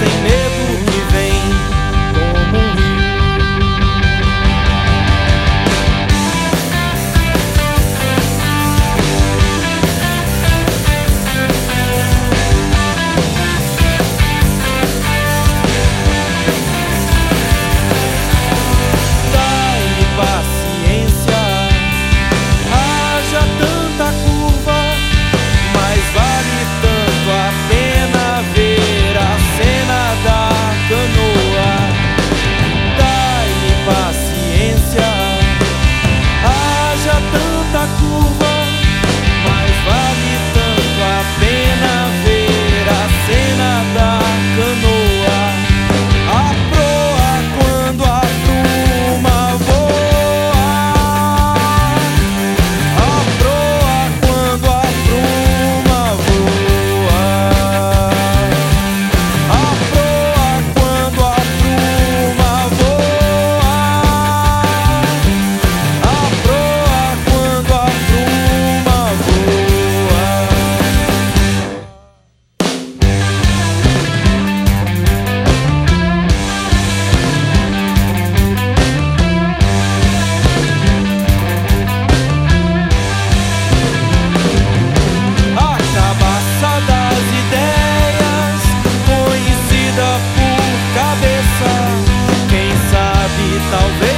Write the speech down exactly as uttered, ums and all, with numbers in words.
sem medo que vem como um rio. Dá-lhe paciência, haja tanta curva, mas vale tanto a pena ver a cena da canoa. Dá-lhe paciência, haja tanta curva, mas vale tanto a pena ver a cena da canoa. A proa quando a bruma voa, a proa quando a bruma voa, a proa quando a bruma voa, a proa quando a bruma voa. A cabaça das ideias, conhecida por cabeça, quem sabe talvez